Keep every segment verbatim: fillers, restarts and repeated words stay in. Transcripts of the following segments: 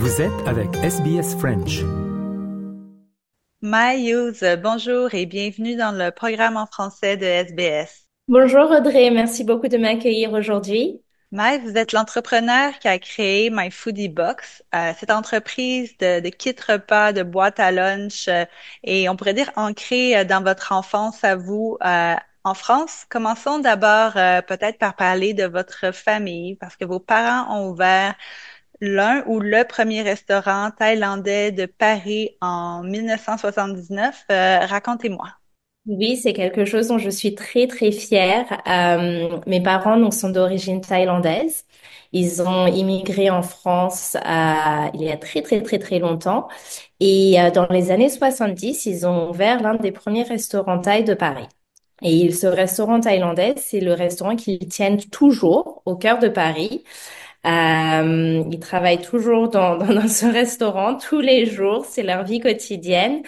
Vous êtes avec S B S French. Mai Hughes, bonjour et bienvenue dans le programme en français de S B S. Bonjour Audrey, merci beaucoup de m'accueillir aujourd'hui. Mai, vous êtes l'entrepreneur qui a créé My Foodie Box, euh, cette entreprise de, de kits repas, de boîtes à lunch euh, et on pourrait dire ancrée euh, dans votre enfance à vous euh, en France. Commençons d'abord euh, peut-être par parler de votre famille parce que vos parents ont ouvert l'un ou le premier restaurant thaïlandais de Paris en mille neuf cent soixante-dix-neuf. Euh, racontez-moi. Oui, c'est quelque chose dont je suis très très fière. Euh, mes parents donc, sont d'origine thaïlandaise. Ils ont immigré en France euh, il y a très très très très longtemps. Et euh, dans les années soixante-dix, ils ont ouvert l'un des premiers restaurants thaï de Paris. Et ce restaurant thaïlandais, c'est le restaurant qu'ils tiennent toujours au cœur de Paris. Euh, ils travaillent toujours dans, dans, dans ce restaurant tous les jours, c'est leur vie quotidienne.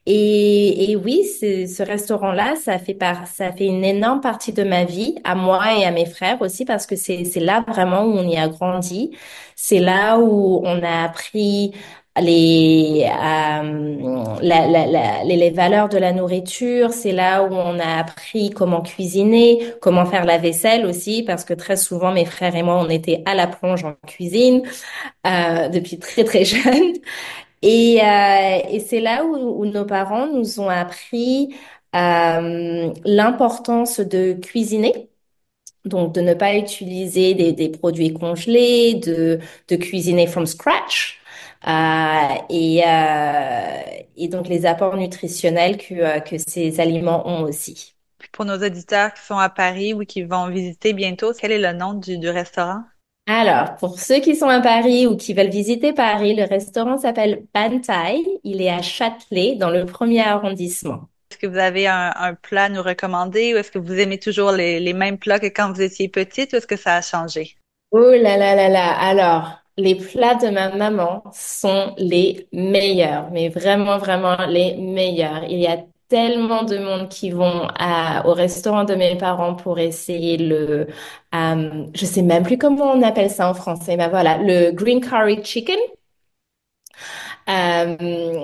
Et, et oui, c'est- ce restaurant-là, ça fait par, ça fait une énorme partie de ma vie, à moi et à mes frères aussi, parce que c'est, c'est là vraiment où on y a grandi. C'est là où on a appris les, euh, la, la, la- les, les valeurs de la nourriture. C'est là où on a appris comment cuisiner, comment faire la vaisselle aussi, parce que très souvent, mes frères et moi, on était à la plonge en cuisine, euh, depuis très, très jeune. Et, euh, et c'est là où, où nos parents nous ont appris euh, l'importance de cuisiner, donc de ne pas utiliser des, des produits congelés, de, de cuisiner from scratch. Euh, et, euh, et donc les apports nutritionnels que, euh, que ces aliments ont aussi. Puis pour nos auditeurs qui sont à Paris ou qui vont visiter bientôt, quel est le nom du, du restaurant? Alors, pour ceux qui sont à Paris ou qui veulent visiter Paris, le restaurant s'appelle Ban Thai. Il est à Châtelet, dans le premier arrondissement. Est-ce que vous avez un, un plat à nous recommander ou est-ce que vous aimez toujours les, les mêmes plats que quand vous étiez petite ou est-ce que ça a changé? Oh là là là là. Alors, les plats de ma maman sont les meilleurs, mais vraiment, vraiment les meilleurs. Il y a tellement de monde qui vont à- au restaurant de mes parents pour essayer le, euh, je sais même plus comment on appelle ça en français, mais voilà, le green curry chicken. Euh,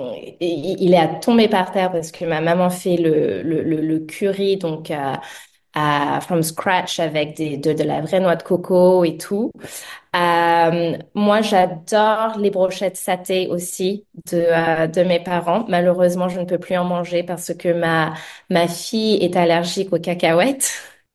il il est à tomber par terre parce que ma maman fait le, le, le, le curry, donc euh, à, from scratch avec des, de, de la vraie noix de coco et tout. Euh, moi, j'adore les brochettes saté aussi de, euh, de mes parents. Malheureusement, je ne peux plus en manger parce que ma, ma fille est allergique aux cacahuètes.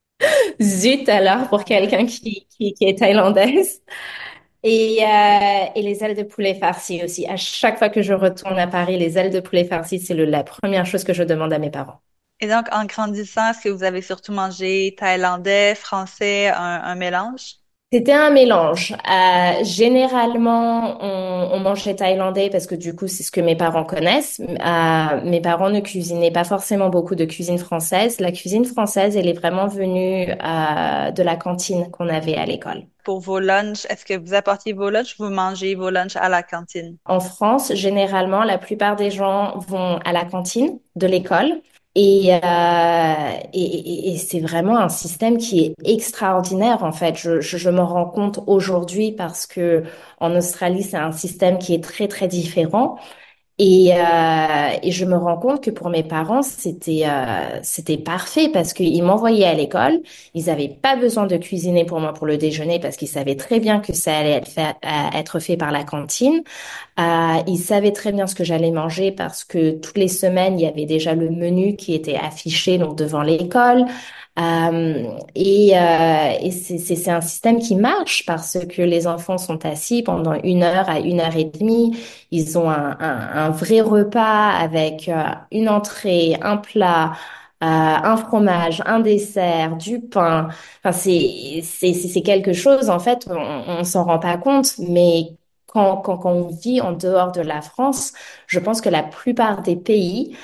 Zut alors pour quelqu'un qui, qui, qui est thaïlandaise. Et, euh, et les ailes de poulet farcies aussi. À chaque fois que je retourne à Paris, les ailes de poulet farcies, c'est le, la première chose que je demande à mes parents. Et donc, en grandissant, est-ce que vous avez surtout mangé thaïlandais, français, un, un mélange? C'était un mélange. Euh, généralement, on, on mangeait thaïlandais parce que du coup, c'est ce que mes parents connaissent. Euh, mes parents ne cuisinaient pas forcément beaucoup de cuisine française. La cuisine française, elle est vraiment venue euh, de la cantine qu'on avait à l'école. Pour vos lunchs, est-ce que vous apportiez vos lunchs ou vous mangez vos lunchs à la cantine? En France, généralement, la plupart des gens vont à la cantine de l'école. Et, euh, et, et- et c'est vraiment un système qui est extraordinaire en fait. Je, je, je m'en rends compte aujourd'hui parce que en Australie, c'est un système qui est très très différent. Et, euh, et je me rends compte que pour mes parents, c'était euh, c'était parfait parce qu'ils m'envoyaient à l'école. Ils n'avaient pas besoin de cuisiner pour moi pour le déjeuner parce qu'ils savaient très bien que ça allait être fait, euh, être fait par la cantine. Euh, ils savaient très bien ce que j'allais manger parce que toutes les semaines, il y avait déjà le menu qui était affiché donc devant l'école. Euh, et euh, et c'est c'est- c'est un système qui marche parce que les enfants sont assis pendant une heure à une heure et demie. Ils ont un, un, un vrai repas avec euh, une entrée, un plat, euh, un fromage, un dessert, du pain. Enfin, c'est c'est c'est c'est quelque chose, en fait, on, on s'en rend pas compte, mais quand, quand, quand on vit en dehors de la France, je pense que la plupart des pays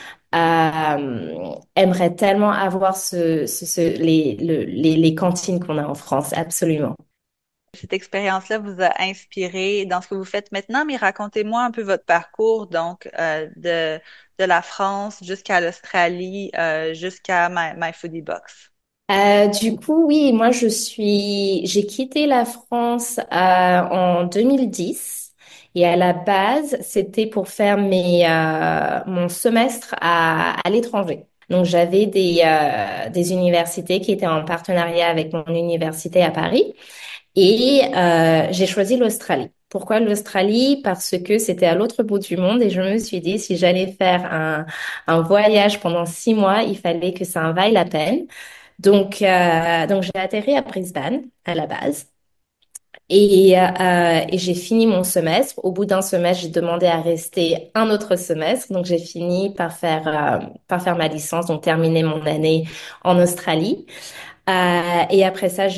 euh, aimeraient tellement avoir ce, ce, ce- les, le- les, les cantines qu'on a en France, absolument. Cette expérience-là vous a inspiré dans ce que vous faites maintenant, mais racontez-moi un peu votre parcours, donc euh, de, de la France jusqu'à l'Australie, euh, jusqu'à My, My Foodie Box. Euh, du coup, oui, moi je suis, j'ai quitté la France euh, en deux mille dix Et à la base, c'était pour faire mes, euh, mon semestre à, à l'étranger. Donc, j'avais des, euh, des universités qui étaient en partenariat avec mon université à Paris. Et euh, j'ai choisi l'Australie. Pourquoi l'Australie? Parce que c'était à l'autre bout du monde et je me suis dit, si j'allais faire un, un voyage pendant six mois, il fallait que ça en vaille la peine. Donc, euh, donc j'ai atterri à Brisbane à la base. Et, euh, et j'ai fini mon semestre. Au bout d'un semestre, j'ai demandé à rester un autre semestre. Donc, j'ai fini par faire, euh, par faire ma licence, donc terminer mon année en Australie. Euh, et après ça,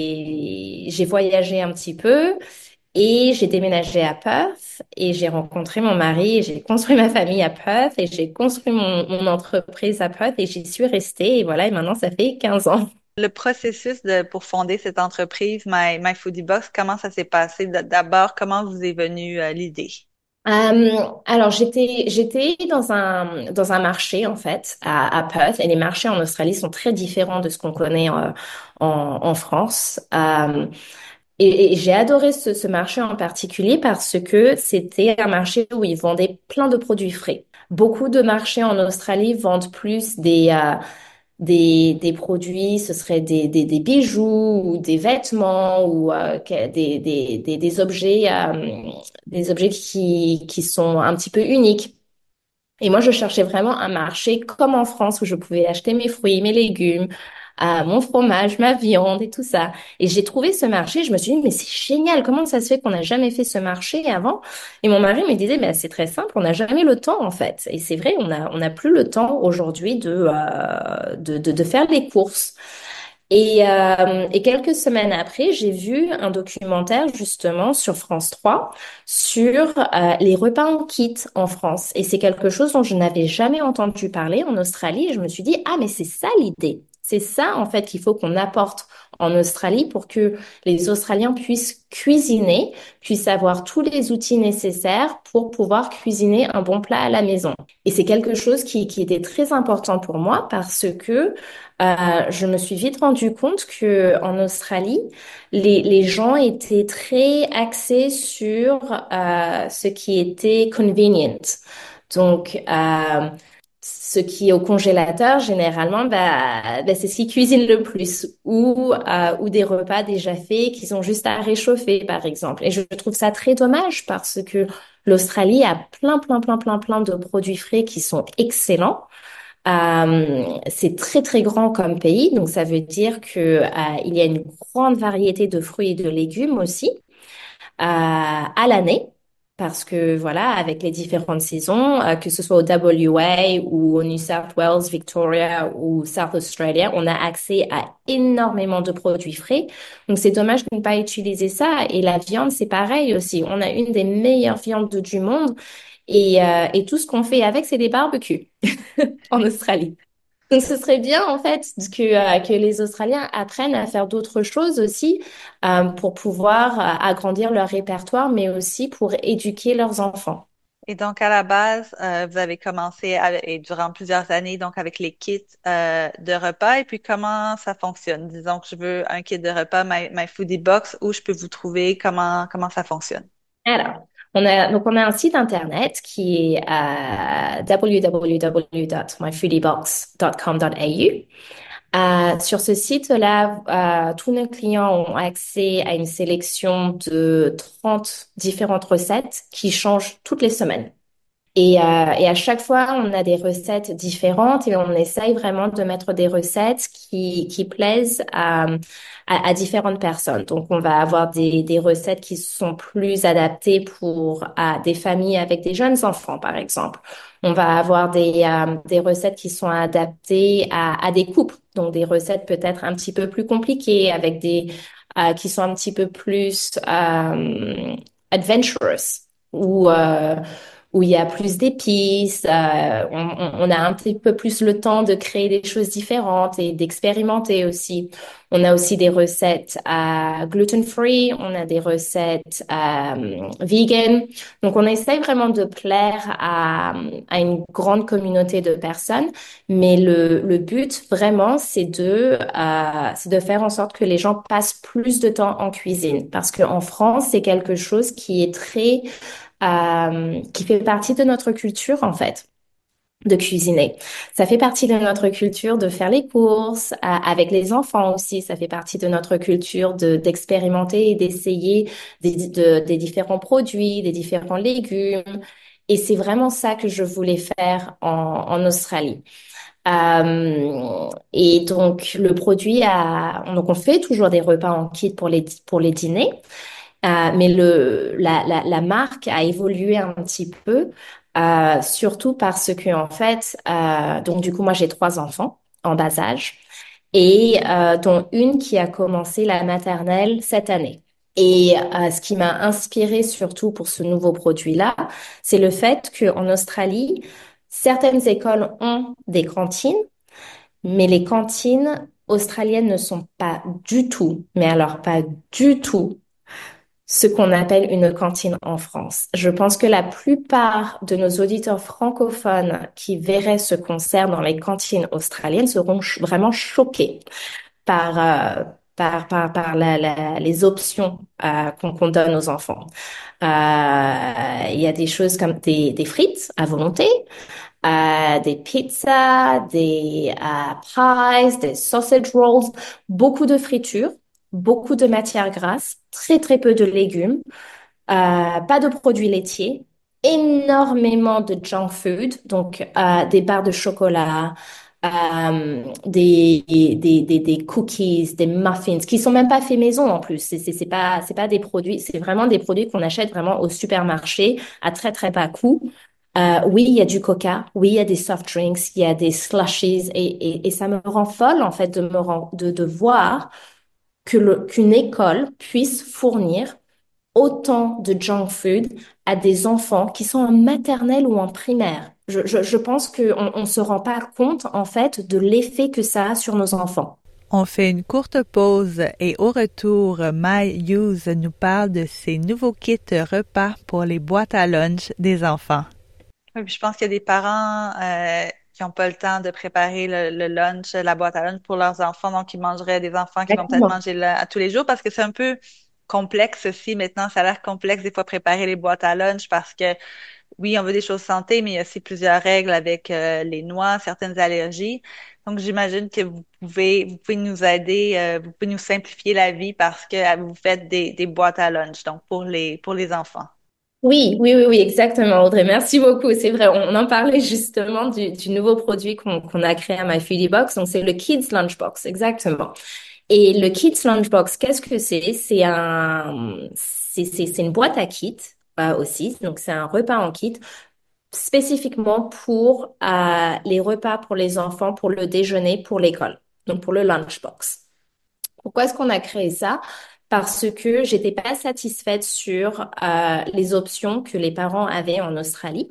j'ai, j'ai voyagé un petit peu et j'ai déménagé à Perth et j'ai rencontré mon mari et j'ai construit ma famille à Perth et j'ai construit mon, mon entreprise à Perth et j'y suis restée. Et voilà, et maintenant, ça fait quinze ans. Le processus de, pour fonder cette entreprise, My, My Foodie Box, comment ça s'est passé? D- D'abord, comment vous est venue euh, l'idée? Euh, alors j'étais j'étais dans un dans un marché en fait à, à Perth et les marchés en Australie sont très différents de ce qu'on connaît euh, en, en France. Euh, et, et j'ai adoré ce, ce marché en particulier parce que c'était un marché où ils vendaient plein de produits frais. Beaucoup de marchés en Australie vendent plus des euh, des, des produits, ce serait des, des, des bijoux ou des vêtements ou euh, que- des, des, des, des objets, euh, des objets qui, qui sont un petit peu uniques. Et moi, je cherchais vraiment un marché comme en France où je pouvais acheter mes fruits, mes légumes, euh, mon fromage, ma viande et tout ça. Et j'ai trouvé ce marché, je me suis dit, mais c'est génial, comment ça se fait qu'on n'a jamais fait ce marché avant? Et mon mari me disait, ben, c'est très simple, on n'a jamais le temps en fait. Et c'est vrai, on a, on n'a plus le temps aujourd'hui de, euh, de, de, de faire les courses. Et, euh, et quelques semaines après, j'ai vu un documentaire justement sur France trois sur euh, les repas en kit en France. Et c'est quelque chose dont je n'avais jamais entendu parler en Australie. Et je me suis dit, ah, mais c'est ça l'idée. C'est ça en fait qu'il faut qu'on apporte en Australie pour que les Australiens puissent cuisiner, puissent avoir tous les outils nécessaires pour pouvoir cuisiner un bon plat à la maison. Et c'est quelque chose qui, qui était très important pour moi parce que euh, je me suis vite rendu compte que en Australie, les, les gens étaient très axés sur euh, ce qui était convenient. Donc, euh, ce qui est au congélateur, généralement, bah, bah, c'est ce qu'ils cuisinent le plus ou, euh, ou des repas déjà faits qu'ils ont juste à réchauffer, par exemple. Et je trouve ça très dommage parce que l'Australie a plein, plein, plein, plein, plein de produits frais qui sont excellents. Euh, c'est très très grand comme pays, donc ça veut dire que euh, il y a une grande variété de fruits et de légumes aussi euh, à l'année, parce que voilà, avec les différentes saisons, euh, que ce soit au W A ou au New South Wales, Victoria ou South Australia, on a accès à énormément de produits frais. Donc c'est dommage de ne pas utiliser ça. Et la viande, c'est pareil aussi. On a une des meilleures viandes du monde. Et, euh, et tout ce qu'on fait avec, c'est des barbecues en Australie. Donc, ce serait bien, en fait, que, euh, que les Australiens apprennent à faire d'autres choses aussi euh, pour pouvoir euh, agrandir leur répertoire, mais aussi pour éduquer leurs enfants. Et donc, à la base, euh, vous avez commencé avec- et durant plusieurs années, donc avec les kits euh, de repas. Et puis, comment ça fonctionne? Disons que je veux un kit de repas, My, My Foodie Box, où je peux vous trouver? Comment, comment ça fonctionne? Alors, on a, donc on a un site internet qui est euh, w w w dot my foodie box dot com dot a u. Euh, sur ce site-là, euh, tous nos clients ont accès à une sélection de trente différentes recettes qui changent toutes les semaines. Et, euh, et à chaque fois, on a des recettes différentes et on essaye vraiment de mettre des recettes qui, qui plaisent à, à, à différentes personnes. Donc, on va avoir des, des recettes qui sont plus adaptées pour à des familles avec des jeunes enfants, par exemple. On va avoir des, euh, des recettes qui sont adaptées à, à des couples. Donc, des recettes peut-être un petit peu plus compliquées avec des, euh, qui sont un petit peu plus euh, adventurous ou euh, où il y a plus d'épices. Euh, on, on- on a un petit peu plus le temps de créer des choses différentes et d'expérimenter aussi. On a aussi des recettes euh, gluten-free, on a des recettes euh, vegan. Donc, on essaye vraiment de plaire à, à une grande communauté de personnes, mais le, le but vraiment, c'est de, euh, c'est de faire en sorte que les gens passent plus de temps en cuisine. Parce qu'en France, c'est quelque chose qui est très, euh, qui fait partie de notre culture, en fait, de cuisiner. Ça fait partie de notre culture de faire les courses, euh, avec les enfants aussi. Ça fait partie de notre culture de, d'expérimenter et d'essayer des, de- des différents produits, des différents légumes. Et c'est vraiment ça que je voulais faire en, en Australie. Euh, et donc le produit a, donc on fait toujours des repas en kit pour les pour les dîners, euh, mais le la, la la marque a évolué un petit peu, euh, surtout parce que en fait, euh, donc du coup moi j'ai trois enfants en bas âge et euh, dont une qui a commencé la maternelle cette année. Et euh, ce qui m'a inspiré surtout pour ce nouveau produit-là, c'est le fait qu'en Australie, certaines écoles ont des cantines, mais les cantines australiennes ne sont pas du tout, mais alors pas du tout, ce qu'on appelle une cantine en France. Je pense que la plupart de nos auditeurs francophones qui verraient ce concert dans les cantines australiennes seront ch- vraiment choqués par, euh, par, par, par la, la- les options euh, qu'on qu'on donne aux enfants. Euh, Il y a des choses comme des, des frites à volonté, euh, des pizzas, des euh, pies, des sausage rolls, beaucoup de fritures, beaucoup de matières grasses, très très peu de légumes, euh, pas de produits laitiers, énormément de junk food, donc euh, des barres de chocolat, euh, des, des, des, des cookies, des muffins, qui sont même pas faits maison en plus. C'est c'est c'est pas c'est pas des produits, c'est vraiment des produits qu'on achète vraiment au supermarché à très très bas coût. Euh, oui, il y a du coca, oui, il y a des soft drinks, il y a des slushies et, et, et ça me rend folle en fait de me rend, de, de voir que le, qu'une école puisse fournir autant de junk food à des enfants qui sont en maternelle ou en primaire. Je, je, je pense qu'on on se rend pas compte, en fait, de l'effet que ça a sur nos enfants. On fait une courte pause et au retour, Mai Hughes nous parle de ses nouveaux kits repas pour les boîtes à lunch des enfants. Oui, puis je pense qu'il y a des parents euh, qui n'ont pas le temps de préparer le, le lunch, la boîte à lunch pour leurs enfants, donc ils mangeraient des enfants qui vont peut-être Exactement. manger là à tous les jours parce que c'est un peu complexe aussi. Maintenant, ça a l'air complexe des fois préparer les boîtes à lunch parce que oui, on veut des choses santé, mais il y a aussi plusieurs règles avec euh, les noix, certaines allergies. Donc, j'imagine que vous pouvez, vous pouvez nous aider, euh, vous pouvez nous simplifier la vie parce que euh, vous faites des, des boîtes à lunch, donc pour les, pour les enfants. Oui, oui, oui, oui, exactement, Audrey. Merci beaucoup. C'est vrai, on en parlait justement du, du nouveau produit qu'on qu'on a créé à My Foodie Box. Donc, c'est le Kids Lunchbox, exactement. Et le Kids Lunchbox, qu'est-ce que c'est? C'est un, c'est, c'est, c'est une boîte à kit euh, aussi. Donc, c'est un repas en kit spécifiquement pour euh, les repas pour les enfants, pour le déjeuner, pour l'école. Donc, pour le lunchbox. Pourquoi est-ce qu'on a créé ça? Parce que j'étais pas satisfaite sur euh, les options que les parents avaient en Australie,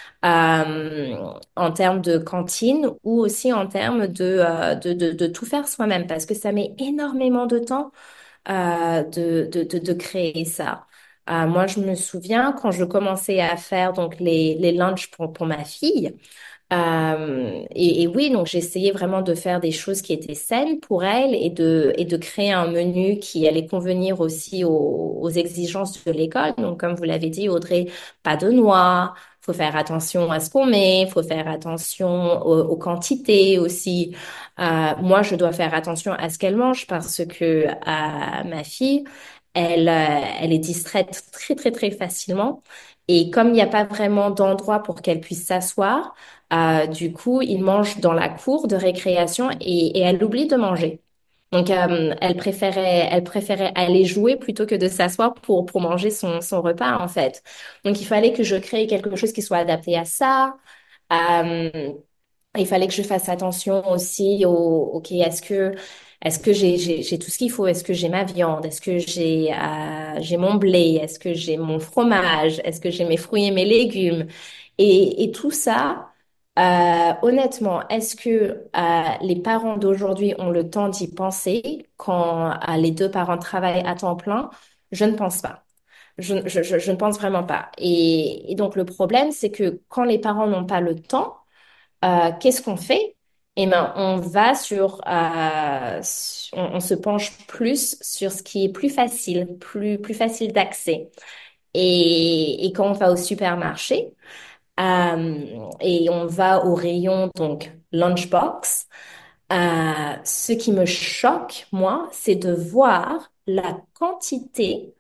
euh, en termes de cantine ou aussi en termes de, euh, de, de, de tout faire soi-même, parce que ça met énormément de temps euh, de, de, de, de créer ça. Euh, moi, je me souviens quand je commençais à faire donc les, les lunchs pour, pour ma fille. Euh, et, et oui, donc j'essayais vraiment de faire des choses qui étaient saines pour elle et de, et de créer un menu qui allait convenir aussi aux, aux exigences de l'école. Donc, comme vous l'avez dit, Audrey, pas de noix, faut faire attention à ce qu'on met, faut faire attention aux, aux quantités aussi. Euh, moi, je dois faire attention à ce qu'elle mange parce que euh, ma fille, elle, euh, elle est distraite très, très, très facilement. Et comme il n'y a pas vraiment d'endroit pour qu'elle puisse s'asseoir, euh, du coup, il mange dans la cour de récréation et, et elle oublie de manger. Donc, euh, elle préférait, elle préférait aller jouer plutôt que de s'asseoir pour, pour manger son, son repas, en fait. Donc, il fallait que je crée quelque chose qui soit adapté à ça. Euh, il fallait que je fasse attention aussi au, OK, est-ce que, Est-ce que j'ai, j'ai, j'ai tout ce qu'il faut? Est-ce que j'ai ma viande? Est-ce que j'ai, euh, j'ai mon blé? Est-ce que j'ai mon fromage? Est-ce que j'ai mes fruits et mes légumes? Et, et tout ça, euh, honnêtement, est-ce que euh, les parents d'aujourd'hui ont le temps d'y penser quand euh, les deux parents travaillent à temps plein? Je ne pense pas. Je, je, je, je ne pense vraiment pas. Et, et donc le problème, c'est que quand les parents n'ont pas le temps, euh, qu'est-ce qu'on fait? Eh ben, on va sur, euh, on, on se penche plus sur ce qui est plus facile, plus, plus facile d'accès. Et, et quand on va au supermarché, euh, et on va au rayon, donc lunchbox, euh, ce qui me choque, moi, c'est de voir la quantité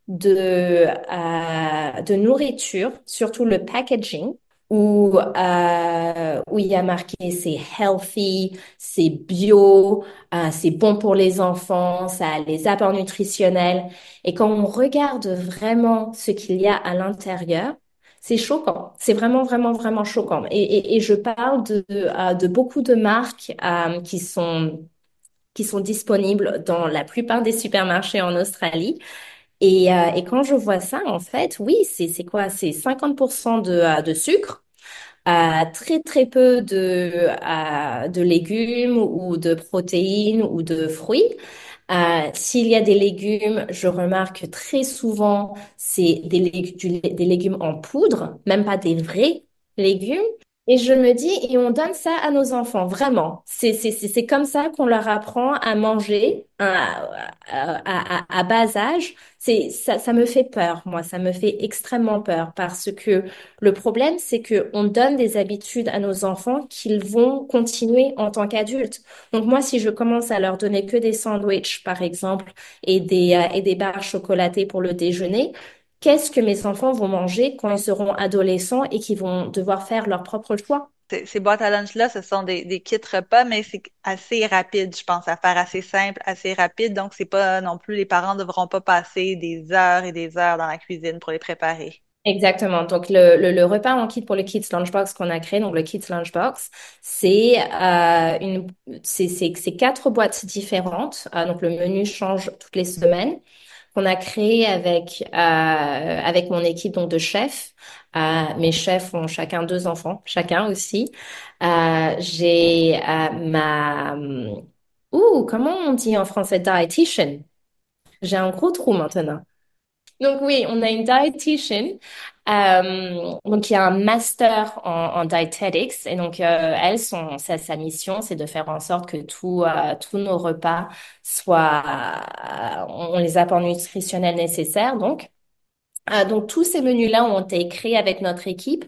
de, euh, de nourriture, surtout le packaging, où, euh, où il y a marqué c'est healthy, c'est bio, euh, c'est bon pour les enfants, ça a les apports nutritionnels. Et quand on regarde vraiment ce qu'il y a à l'intérieur, c'est choquant. C'est vraiment, vraiment, vraiment choquant. Et, et, et je parle de, euh, de beaucoup de marques euh, qui sont, qui sont disponibles dans la plupart des supermarchés en Australie. Et, euh, et quand je vois ça, en fait, oui, c'est, c'est quoi? C'est cinquante pour cent de, euh, de sucre, euh, très, très peu de, euh, de légumes ou de protéines ou de fruits. Euh, s'il y a des légumes, je remarque très souvent, c'est des, lég- du- des légumes en poudre, même pas des vrais légumes. Et je me dis, et on donne ça à nos enfants, vraiment. C'est, c'est, c'est c'est comme ça qu'on leur apprend à manger à, à, à, à bas âge. C'est, ça, ça me fait peur, moi, ça me fait extrêmement peur parce que le problème, c'est que on donne des habitudes à nos enfants qu'ils vont continuer en tant qu'adultes. Donc moi, si je commence à leur donner que des sandwichs, par exemple, et des, euh, et des barres chocolatées pour le déjeuner, qu'est-ce que mes enfants vont manger quand ils seront adolescents et qu'ils vont devoir faire leur propre choix? Ces, ces boîtes à lunch-là, ce sont des, des kits repas, mais c'est assez rapide, je pense, à faire assez simple, assez rapide. Donc, c'est pas non plus, les parents ne devront pas passer des heures et des heures dans la cuisine pour les préparer. Exactement. Donc, le, le, le repas en kit pour le Kids Lunchbox qu'on a créé, donc le Kids Lunchbox, c'est euh, une, c'est, c'est, c'est quatre boîtes différentes. Euh, donc, le menu change toutes les semaines. Qu'on a créé avec euh, avec mon équipe donc de chefs. Euh, mes chefs ont chacun deux enfants, chacun aussi. Euh, j'ai euh, ma ouh comment on dit en français dietitian. J'ai un gros trou maintenant. Donc oui, on a une dietitian, euh, donc qui a un master en, en dietetics et donc euh, elle, son, sa, sa mission, c'est de faire en sorte que tout, euh, tous nos repas soient, euh, on les apports nutritionnels nécessaires. Donc, Euh, donc tous ces menus-là ont été créés avec notre équipe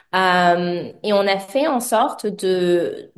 euh, et on a fait en sorte de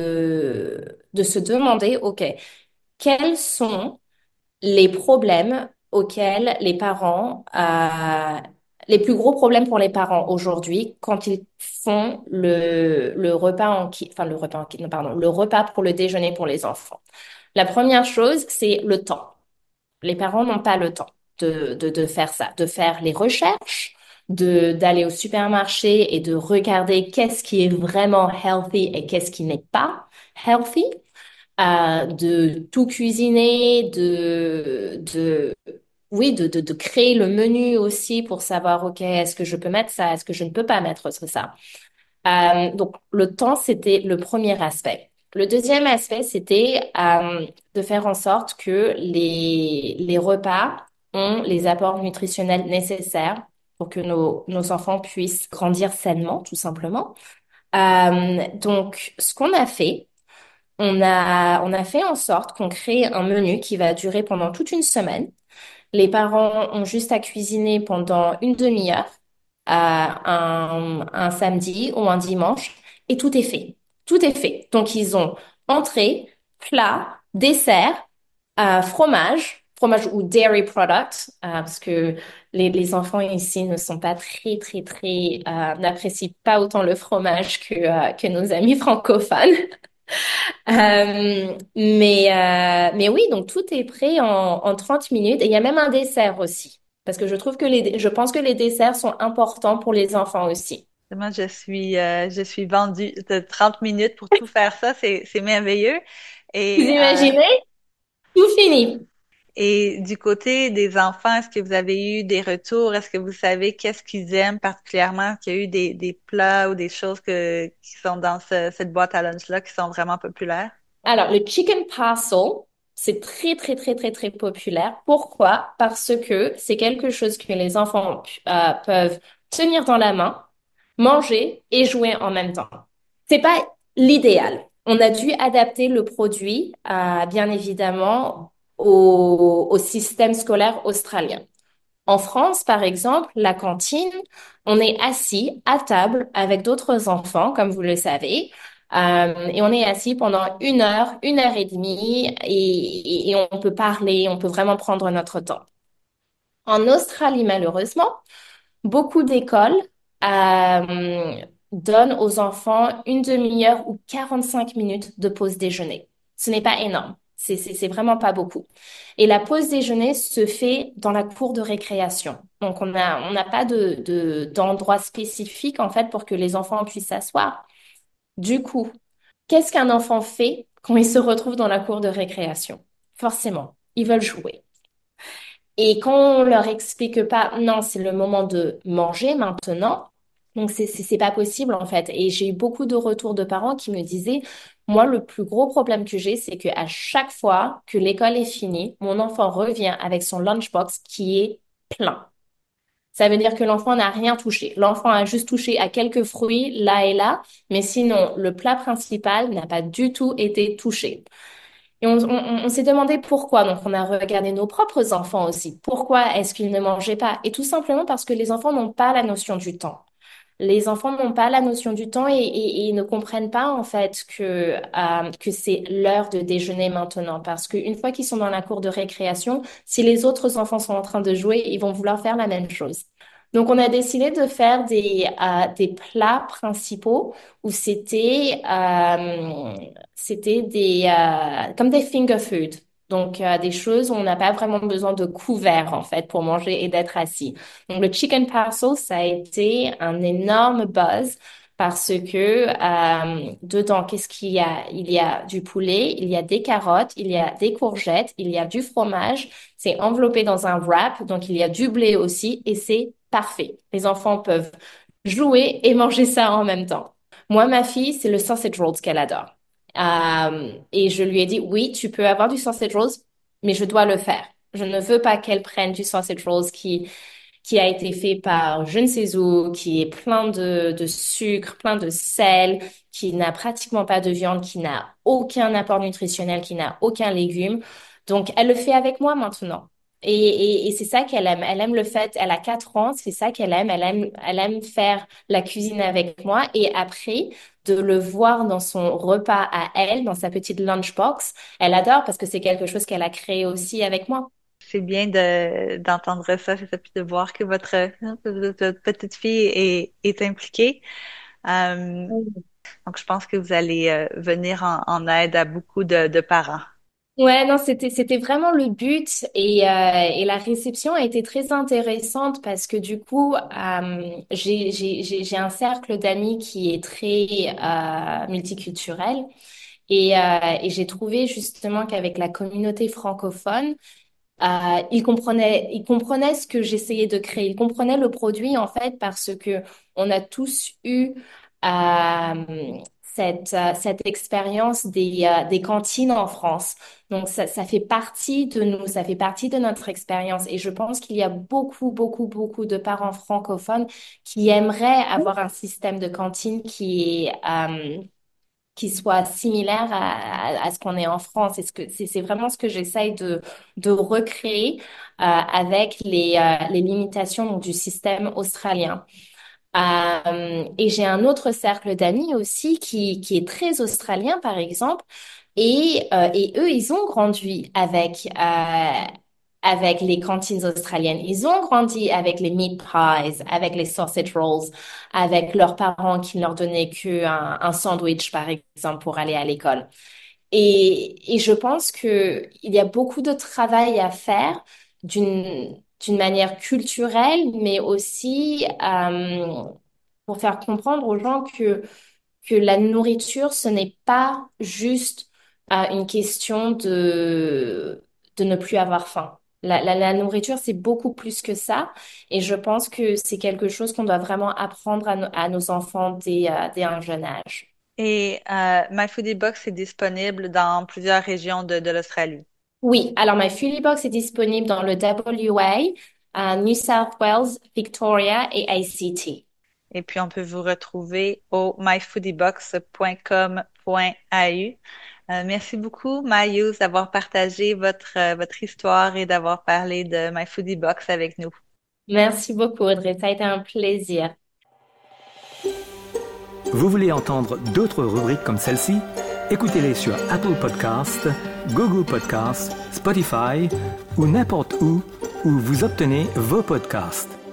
de de se demander, OK, quels sont les problèmes auxquels les parents, euh, les plus gros problèmes pour les parents aujourd'hui quand ils font le, le repas en qui, enfin le repas en qui, non, pardon, le repas pour le déjeuner pour les enfants. La première chose, c'est le temps. Les parents n'ont pas le temps de, de, de faire ça, de faire les recherches, de, d'aller au supermarché et de regarder qu'est-ce qui est vraiment healthy et qu'est-ce qui n'est pas healthy euh, de tout cuisiner, de, de, oui, de, de, de créer le menu aussi pour savoir, OK, est-ce que je peux mettre ça, est-ce que je ne peux pas mettre ça. Euh, donc, le temps, c'était le premier aspect. Le deuxième aspect, c'était euh, de faire en sorte que les, les repas ont les apports nutritionnels nécessaires pour que nos, nos enfants puissent grandir sainement, tout simplement. Euh, donc, ce qu'on a fait, on a, on a fait en sorte qu'on crée un menu qui va durer pendant toute une semaine. Les parents ont juste à cuisiner pendant une demi-heure, euh, un, un samedi ou un dimanche, et tout est fait. Tout est fait. Donc, ils ont entrée, plat, dessert, euh, fromage, fromage ou dairy product, euh, parce que les, les enfants ici ne sont pas très, très, très, euh, n'apprécient pas autant le fromage que, euh, que nos amis francophones. Euh, mais, euh, mais oui, donc tout est prêt en, en trente minutes et il y a même un dessert aussi. Parce que je trouve que les, je pense que les desserts sont importants pour les enfants aussi. Moi, je suis, euh, je suis vendue de trente minutes pour tout faire ça. C'est, c'est merveilleux. Vous Et euh, imaginez? Tout fini. Et du côté des enfants, est-ce que vous avez eu des retours? Est-ce que vous savez qu'est-ce qu'ils aiment particulièrement? Est-ce qu'il y a eu des, des plats ou des choses que, qui sont dans ce- cette boîte à lunch-là qui sont vraiment populaires? Alors, le chicken parcel, c'est très, très, très, très, très populaire. Pourquoi? Parce que c'est quelque chose que les enfants euh, peuvent tenir dans la main, manger et jouer en même temps. C'est pas l'idéal. On a dû adapter le produit, euh, bien évidemment, au, au système scolaire australien. En France, par exemple, la cantine, on est assis à table avec d'autres enfants, comme vous le savez, euh, et on est assis pendant une heure, une heure et demie, et, et- et on peut parler, on peut vraiment prendre notre temps. En Australie, malheureusement, beaucoup d'écoles euh, donnent aux enfants une demi-heure ou quarante-cinq minutes de pause déjeuner. Ce n'est pas énorme. C'est, c'est, c'est vraiment pas beaucoup. Et la pause déjeuner se fait dans la cour de récréation. Donc, on a, on n'a pas de, de, d'endroit spécifique, en fait, pour que les enfants puissent s'asseoir. Du coup, qu'est-ce qu'un enfant fait quand il se retrouve dans la cour de récréation? Forcément, ils veulent jouer. Et quand on leur explique pas, non, c'est le moment de manger maintenant, donc c'est c'est c'est pas possible en fait. Et j'ai eu beaucoup de retours de parents qui me disaient, moi, le plus gros problème que j'ai, c'est que à chaque fois que l'école est finie, mon enfant revient avec son lunchbox qui est plein. Ça veut dire que l'enfant n'a rien touché. L'enfant a juste touché à quelques fruits là et là, mais sinon, le plat principal n'a pas du tout été touché. Et on, on- on s'est demandé pourquoi. Donc, on a regardé nos propres enfants aussi. Pourquoi est-ce qu'ils ne mangeaient pas? Et tout simplement parce que les enfants n'ont pas la notion du temps. Les enfants n'ont pas la notion du temps et, et- et ne comprennent pas en fait que, euh, que c'est l'heure de déjeuner maintenant. Parce qu'une fois qu'ils sont dans la cour de récréation, si les autres enfants sont en train de jouer, ils vont vouloir faire la même chose. Donc, on a décidé de faire des, euh, des plats principaux où c'était euh, c'était des euh, comme des finger food. Donc, euh, des choses où on n'a pas vraiment besoin de couverts en fait pour manger et d'être assis. Donc, le chicken parcel, ça a été un énorme buzz parce que euh, dedans, qu'est-ce qu'il y a? Il y a du poulet, il y a des carottes, il y a des courgettes, il y a du fromage. C'est enveloppé dans un wrap, donc il y a du blé aussi et c'est parfait. Les enfants peuvent jouer et manger ça en même temps. Moi, ma fille, c'est le sausage rolls qu'elle adore. Euh, et je lui ai dit, oui, tu peux avoir du sausage rolls, mais je dois le faire. Je ne veux pas qu'elle prenne du sausage rolls qui qui a été fait par je ne sais où, qui est plein de, de sucre, plein de sel, qui n'a pratiquement pas de viande, qui n'a aucun apport nutritionnel, qui n'a aucun légume. Donc, elle le fait avec moi maintenant. Et, et, et c'est ça qu'elle aime. Elle aime le fait, elle a quatre ans, c'est ça qu'elle aime. Elle aime, elle aime faire la cuisine avec moi. Et après, de le voir dans son repas à elle, dans sa petite lunchbox, elle adore parce que c'est quelque chose qu'elle a créé aussi avec moi. C'est bien de d'entendre ça, c'est ça, puis de voir que votre, votre petite fille est, est impliquée. Euh, donc, je pense que vous allez euh, venir en, en aide à beaucoup de, de parents. Ouais, non, c'était c'était vraiment le but et euh, et la réception a été très intéressante parce que du coup euh, j'ai j'ai j'ai j'ai un cercle d'amis qui est très euh, multiculturel et euh, et j'ai trouvé justement qu'avec la communauté francophone euh, ils comprenaient, ils comprenaient ce que j'essayais de créer. Ils comprenaient le produit en fait parce que on a tous eu euh, cette euh, cette expérience des euh, des cantines en France. Donc ça ça fait partie de nous, ça fait partie de notre expérience. Et je pense qu'il y a beaucoup beaucoup beaucoup de parents francophones qui aimeraient avoir un système de cantine qui est euh, qui soit similaire à, à, à ce qu'on est en France. Et ce que, c'est, c'est vraiment ce que j'essaye de, de recréer euh, avec les, euh, les limitations donc, du système australien. Euh, et j'ai un autre cercle d'amis aussi qui, qui est très australien, par exemple. Et, euh, et eux, ils ont grandi avec, euh, avec les cantines australiennes. Ils ont grandi avec les meat pies, avec les sausage rolls, avec leurs parents qui ne leur donnaient qu'un un sandwich, par exemple, pour aller à l'école. Et, et je pense que il y a beaucoup de travail à faire d'une d'une manière culturelle, mais aussi euh, pour faire comprendre aux gens que que la nourriture, ce n'est pas juste euh, une question de, de ne plus avoir faim. La, la, la nourriture, c'est beaucoup plus que ça. Et je pense que c'est quelque chose qu'on doit vraiment apprendre à, no- à nos enfants dès, euh, dès un jeune âge. Et euh, My Foodie Box est disponible dans plusieurs régions de, de l'Australie. Oui, alors My Foodie Box est disponible dans le W A, euh, New South Wales, Victoria et A C T. Et puis, on peut vous retrouver au my foodie box point com point a u. Euh, merci beaucoup, Mayus, d'avoir partagé votre, euh, votre histoire et d'avoir parlé de My Foodie Box avec nous. Merci beaucoup, Audrey. Ça a été un plaisir. Vous voulez entendre d'autres rubriques comme celle-ci? Écoutez-les sur Apple Podcasts, Google Podcasts, Spotify ou n'importe où où vous obtenez vos podcasts.